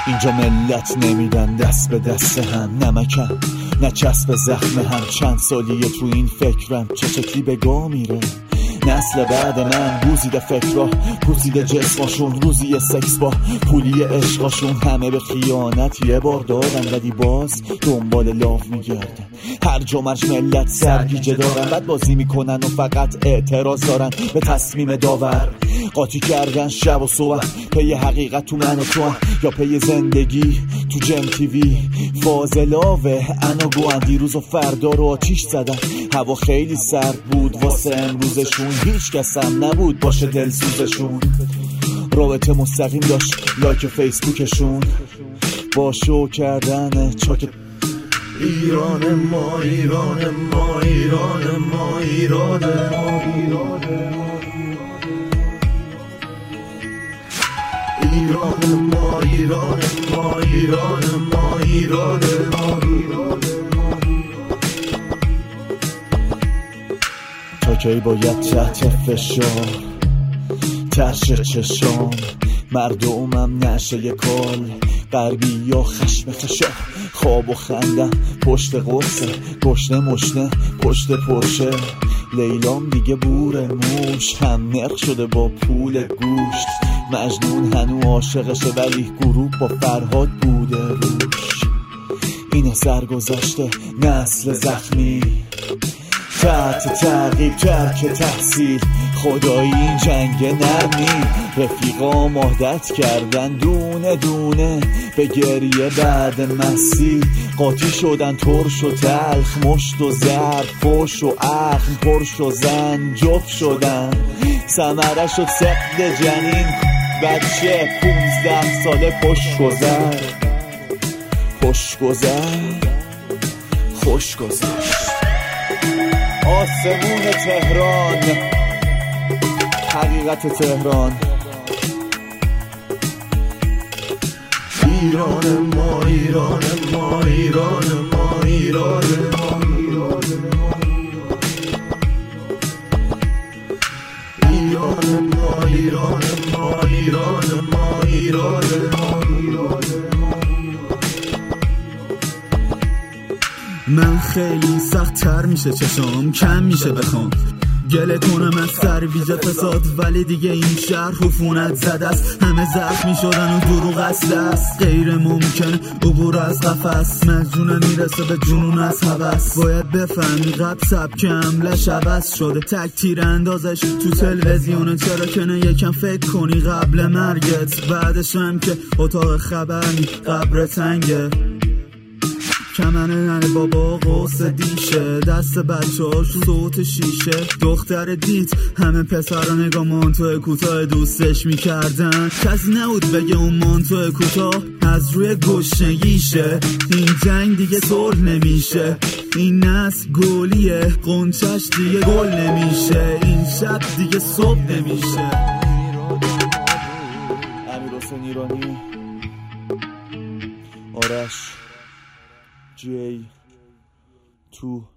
اینجا ملت نمیدن دست به دست هم، نمکم نه چسب زخم هم. چند سالیه تو این فکرم چه شکلی به گاه میره. نسل بعد من بوزیده فکرها، پوسیده جسماشون، روزی سکس با پولی عشقاشون. همه به خیانت یه بار دادن ولی باز دنبال لاف میگردن. هر جا مرج ملت سرگیجه دارن، بد بازی میکنن و فقط اعتراض دارن به تصمیم داور. قاطی کردن شب و صبح، پی حقیقت تو من و تو هم، یا پی زندگی تو جم تیوی. فاضلاوه اناگوان دیروز و فردا رو آتیش زدن. هوا خیلی سرد بود واسه امروزشون، هیچ کس هم نبود باشه دلسوزشون. رابطه مستقیم داشت لایک فیسبوکشون با شو کردن چاک. ایران ما، ایران ما، ایران ما، ایران ما، ایران ما، ایران ما، ایران ما، ایران ما. تا کی باید تحت فشار ترش چشام مردمم نشه کال غربی یا خشم خشار. خواب و خندم پشت قرصه، گشنه مشنه پشت پرشه. لیلام دیگه بور موش، هم نرخ شده با پول گوشت. مجنون هنو عاشقشه ولی گروه با فرهاد بوده روش. اینه سرگذشته نسل زخمی، تحت تعقیب ترک تحصیل. خدایی این جنگ نرمی، رفیقا عادت کردن دونه دونه به گریه بعد مسی. قاطی شدن ترش و تلخ، مشت و زرد فوش و اخم. پرش و زن جفت شدن، ثمره شد سقد جنین. بچه 15 ساله پشت گذر، پشت گذر، خوش گذشت. آسمون تهران، حقیقت تهران. ایران ما، ایران ما، ایران ما، ایران ما، ایران ما، ایران ما، ایران ما، ایران ما. من خیلی سخت تر میشه چشام کم میشه بخوام گله کنم از ترویج فساد، ولی دیگه این شهر خفونت زده است. همه زخمی شدن و دروغ اصل است، غیر ممکن عبور از قفس. مجنون میرسه به جنون از هوس، باید بفهمی قبل سبک حملش عوض شده. تک تیر اندازش تو تلویزیونه، چرا که نه یکم فکر کنی قبل مرگت. بعدش هم که اتاق خبر قبر تنگه. کمنه ننه بابا قوس دیشه، دست بچه هاش صوت شیشه. دختر دیت همه پسر نگاه مانتو کوتاه دوستش میکردن. کسی نبود بگه اون مانتو کوتاه از روی گشنگیشه. این جنگ دیگه صلح نمیشه، این نسل گلیه قنچش دیگه گل نمیشه. این شب دیگه صبح نمیشه. امیرحسین ایرانی، آرش J2